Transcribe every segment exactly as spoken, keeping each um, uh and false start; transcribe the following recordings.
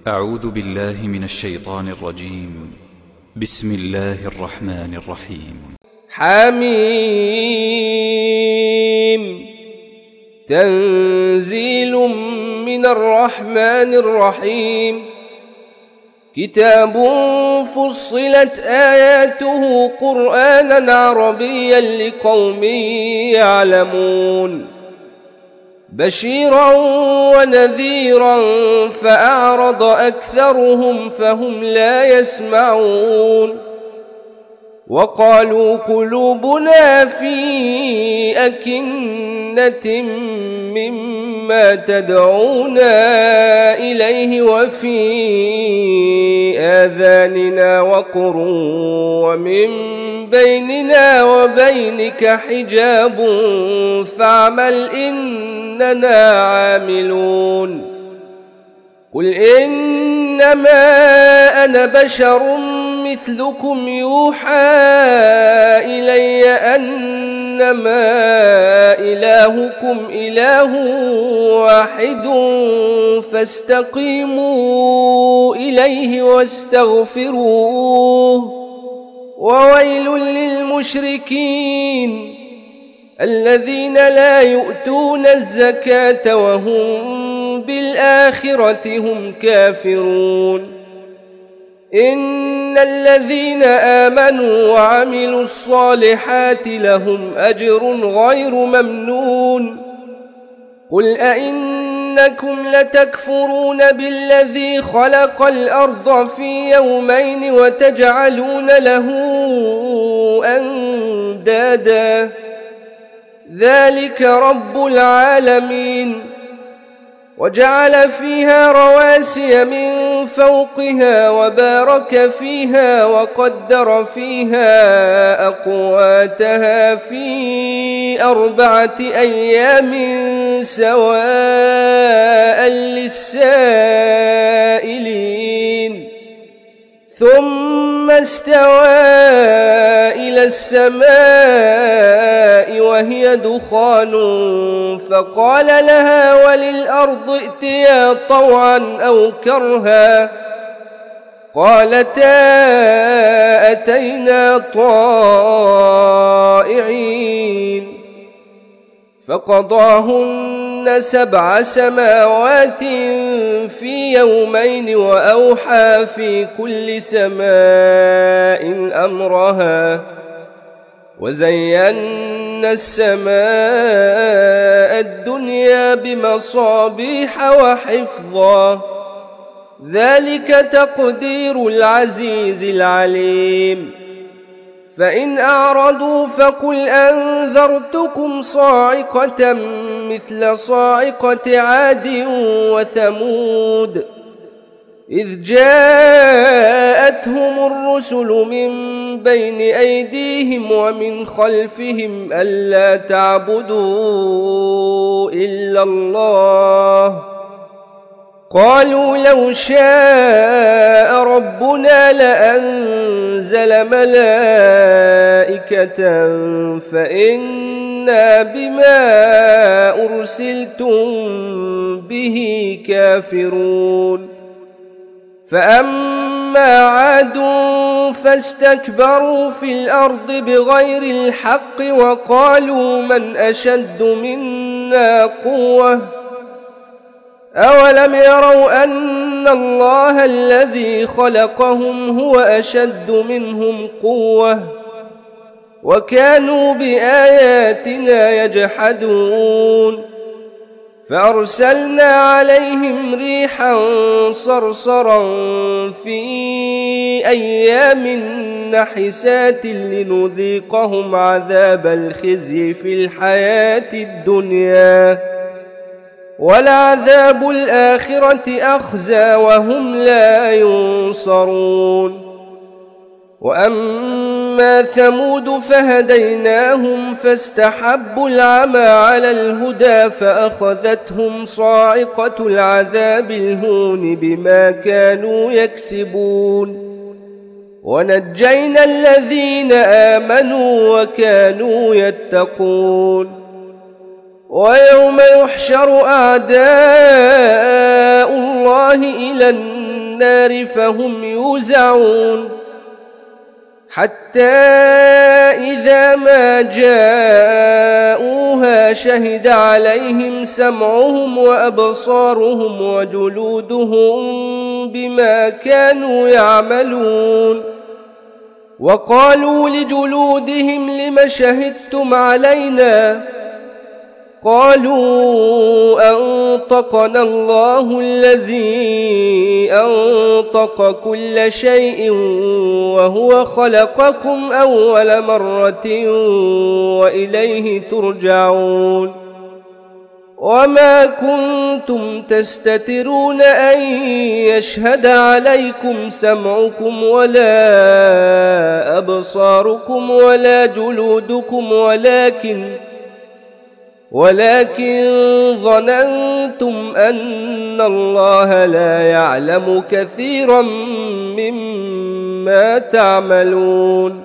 أعوذ بالله من الشيطان الرجيم. بسم الله الرحمن الرحيم. حميم تنزيل من الرحمن الرحيم. كتاب فصلت آياته قرآنا عربيا لقوم يعلمون، بشيرا ونذيرا فأعرض أكثرهم فهم لا يسمعون. وقالوا قلوبنا في أكنة مما تدعونا إليه وفي آذاننا وقر ومن بيننا وبينك حجاب فاعمل إننا عاملون. قل إنما أنا بشر مثلكم يوحى إلي أنما إلهكم إله واحد فاستقيموا إليه واستغفروه. وويل للمشركين الذين لا يؤتون الزكاة وهم بالآخرة هم كافرون. إن الذين آمنوا وعملوا الصالحات لهم أجر غير ممنون. قل أئنكم لتكفرون بالذي خلق الأرض في يومين وتجعلون له أندادا ذلك رب العالمين. وجعل فيها رواسي من فوقها وبارك فيها وقدر فيها أقواتها في أربعة أيام سواء للسائلين. ثم استوى إلى السماء وهي دخان فقال لها وللأرض ائتيا طوعا أو كرها قالتا أتينا طائعين. فقضاهن سبع سماوات في يومين وأوحى في كل سماء أمرها وزينا السماء الدنيا بمصابيح وحفظا ذلك تقدير العزيز العليم. فإن أعرضوا فقل أنذرتكم صاعقة مثل صاعقة عاد وثمود إذ جاءتهم الرسل من بين أيديهم ومن خلفهم ألا تعبدوا إلا الله قالوا لو شاء ربنا لأنزل ملائكة فإنا بما أرسلتم به كافرون. فأما عاد فاستكبروا في الأرض بغير الحق وقالوا من أشد منا قوة أولم يروا أن الله الذي خلقهم هو أشد منهم قوة وكانوا بآياتنا يجحدون. فأرسلنا عليهم ريحا صرصرا في أيام نحسات لنذيقهم عذاب الخزي في الحياة الدنيا ولعذاب الآخرة أخزى وهم لا ينصرون. وأما ثمود فهديناهم فاستحبوا العمى على الهدى فأخذتهم صاعقة العذاب الهون بما كانوا يكسبون. ونجينا الذين آمنوا وكانوا يتقون. ويوم يحشر أعداء الله إلى النار النار فهم يوزعون حتى إذا ما جاءوها شهد عليهم سمعهم وأبصارهم وجلودهم بما كانوا يعملون وقالوا لجلودهم لم شهدتم علينا قالوا أنطقنا الله الذي أنطق كل شيء وهو خلقكم أول مرة وإليه ترجعون وما كنتم تستترون أن يشهد عليكم سمعكم ولا أبصاركم ولا جلودكم ولكن ولكن ظننتم أن الله لا يعلم كثيرا مما تعملون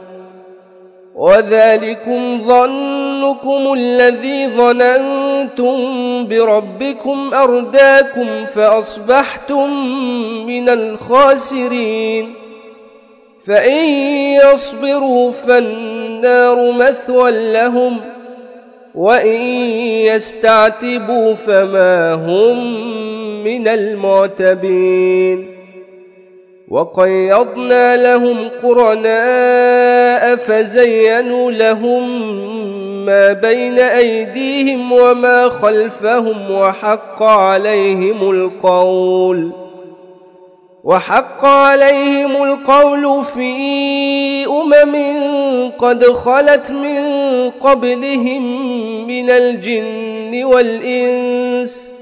وذلكم ظنكم الذي ظننتم بربكم أرداكم فأصبحتم من الخاسرين فإن يصبروا فالنار مثوى لهم وإن يستعتبوا فما هم من المعتبين وقيضنا لهم قرناء فزينوا لهم ما بين أيديهم وما خلفهم وحق عليهم القول وحق عليهم القول في أمم قد خلت من قبلهم من الجن والإنس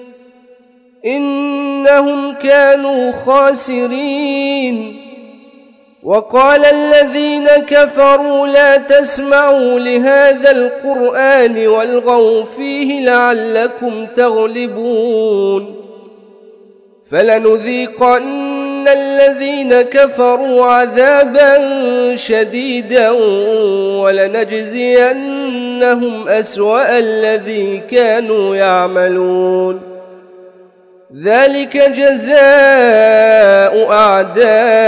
إنهم كانوا خاسرين وقال الذين كفروا لا تسمعوا لهذا القرآن والغوا فيه لعلكم تغلبون فلنذيقن الذين كفروا عذابا شديدا ولنجزينهم أسوأ الذي كانوا يعملون ذلك جزاء أعداء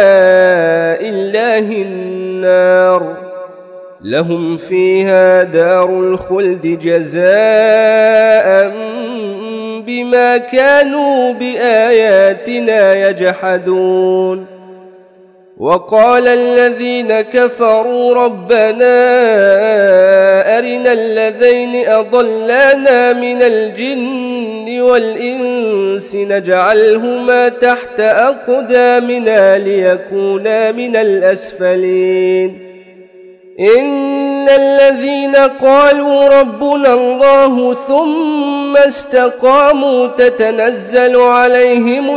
الله النار لهم فيها دار الخلد جزاء بما كانوا بآياتنا يجحدون وقال الذين كفروا ربنا أرنا الذين أضلانا من الجن والإنس نجعلهما تحت أقدامنا ليكونا من الأسفلين إن الذين قالوا ربنا الله ثم استقاموا تتنزل عليهم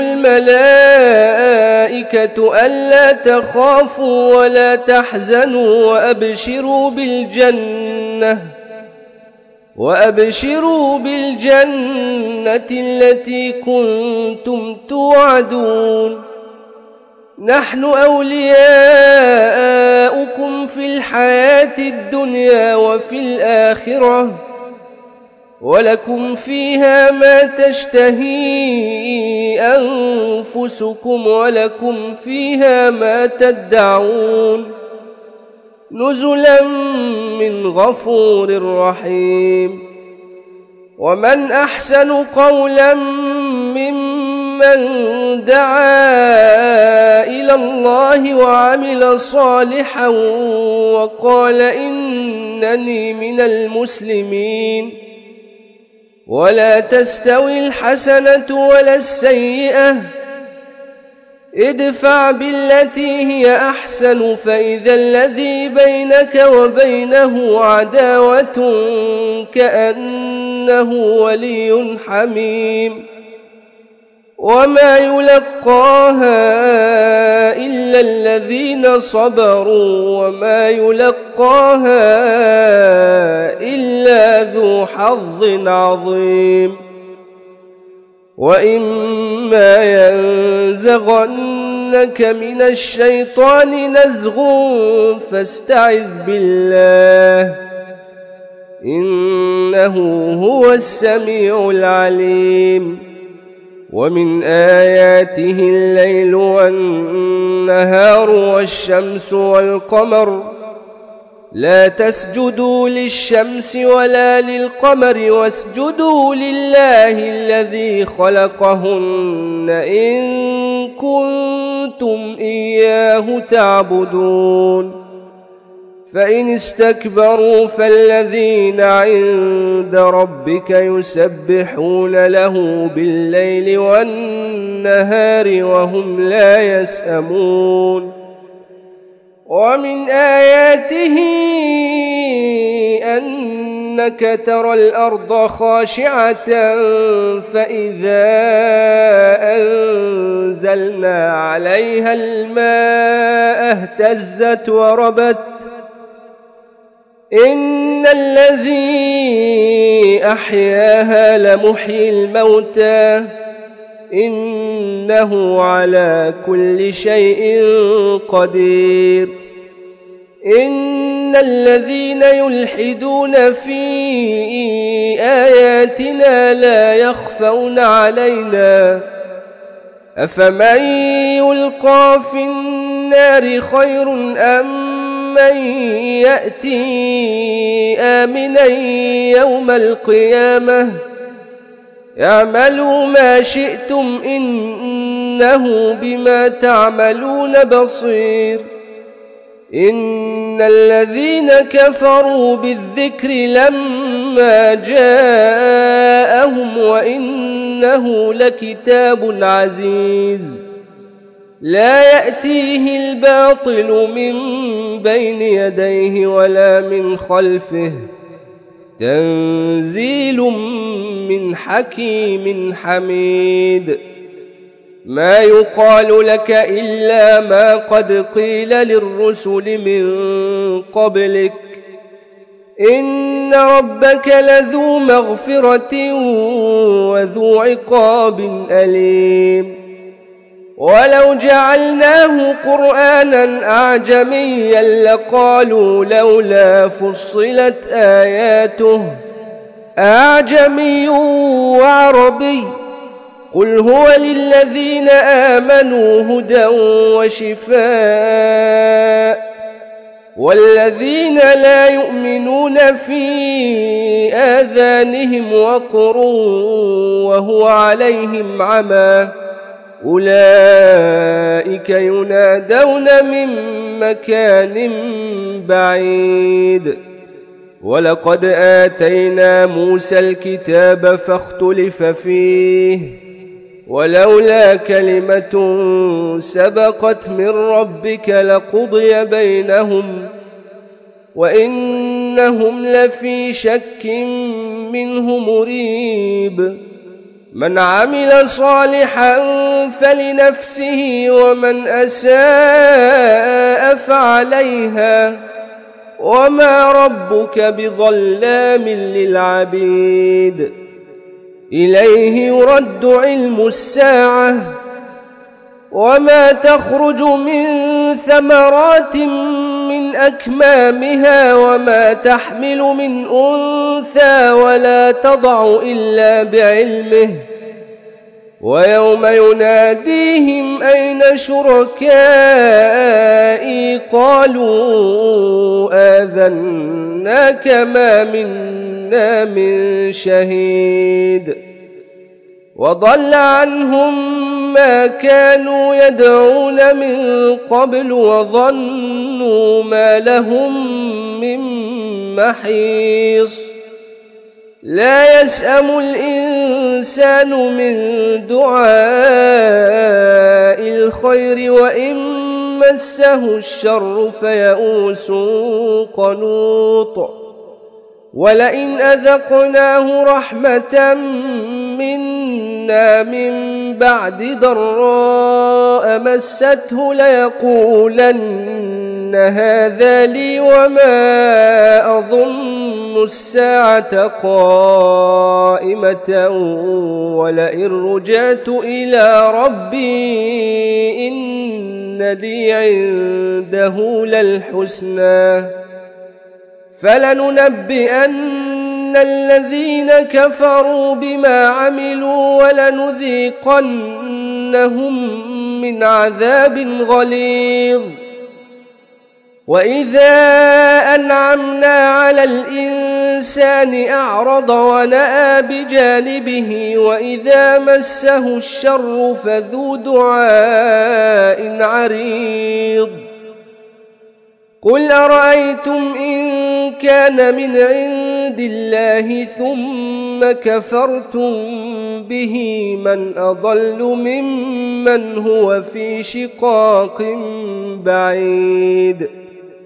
الملائكة ألا تخافوا ولا تحزنوا وأبشروا بالجنة وأبشروا بالجنة التي كنتم توعدون نحن أولياؤكم في الحياة الدنيا وفي الآخرة ولكم فيها ما تشتهي أنفسكم ولكم فيها ما تدعون نزلا من غفور رحيم ومن أحسن قولا ممن دعا إلى الله وعمل صالحا وقال إنني من المسلمين ولا تستوي الحسنة ولا السيئة ادفع بالتي هي أحسن فإذا الذي بينك وبينه عداوة كأنه ولي حميم وما يلقاها إلا الذين صبروا وما يلقاها إلا ذو حظ عظيم وإما ينزغنك من الشيطان نزغ فاستعذ بالله إنه هو السميع العليم ومن آياته الليل والنهار والشمس والقمر لا تسجدوا للشمس ولا للقمر واسجدوا لله الذي خلقهن إن كنتم إياه تعبدون فإن استكبروا فالذين عند ربك يسبحون له بالليل والنهار وهم لا يسأمون ومن آياته أنك ترى الأرض خاشعة فإذا أنزلنا عليها الماء اهتزت وربت إن الذي أحياها لمحيي الموتى إنه على كل شيء قدير إن الذين يلحدون في آياتنا لا يخفون علينا أفمن يلقى في النار خير أم من يأتي آمنا يوم القيامة اعملوا ما شئتم إنه بما تعملون بصير إن الذين كفروا بالذكر لما جاءهم وإنه لكتاب عزيز لا يأتيه الباطل من بين يديه ولا من خلفه تنزيل من حكيم حميد ما يقال لك إلا ما قد قيل للرسل من قبلك إن ربك لذو مغفرة وذو عقاب أليم ولو جعلناه قرآنا أعجميا لقالوا لولا فصلت آياته أعجمي وعربي قل هو للذين آمنوا هدى وشفاء والذين لا يؤمنون في آذانهم وقر وهو عليهم عمى أولئك ينادون من مكان بعيد ولقد آتينا موسى الكتاب فاختلف فيه ولولا كلمة سبقت من ربك لقضي بينهم وإنهم لفي شك منه مريب من عمل صالحا فلنفسه ومن أساء فعليها وما ربك بظلام للعبيد إليه يرد علم الساعة وما تخرج من ثمرات من أكمامها وما تحمل من أنثى ولا تضع إلا بعلمه ويوم يناديهم أين شركائي قالوا آذناك ما منا من شهيد وضل عنهم ما كانوا يدعون من قبل وظنوا ما لهم من محيص لا يسأم الإنسان من دعاء الخير وإن مسه الشر فيئوس قنوط ولئن أذقناه رحمة منا من بعد ضراء مسته ليقولن هذا لي وما أظن الساعة قائمة ولئن رجعت إلى ربي إن لي عنده للحسنى فلننبئن الذين كفروا بما عملوا ولنذيقنهم من عذاب غليظ وإذا أنعمنا على الإنسان أعرض ونأى بجانبه وإذا مسه الشر فذو دعاء عريض قل أرأيتم إن كان من عند الله ثم كفرتم به من أضل ممن هو في شقاق بعيد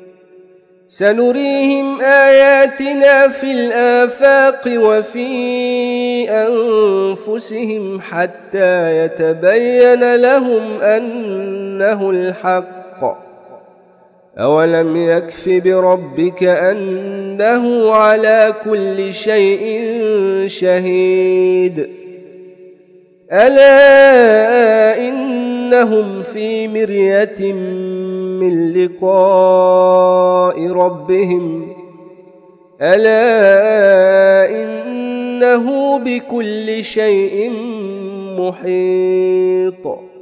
سنريهم آياتنا في الآفاق وفي أنفسهم حتى يتبين لهم أنه الحق أولم يكف بربك أنه على كل شيء شهيد ألا إنهم في مرية من لقاء ربهم ألا إنه بكل شيء محيط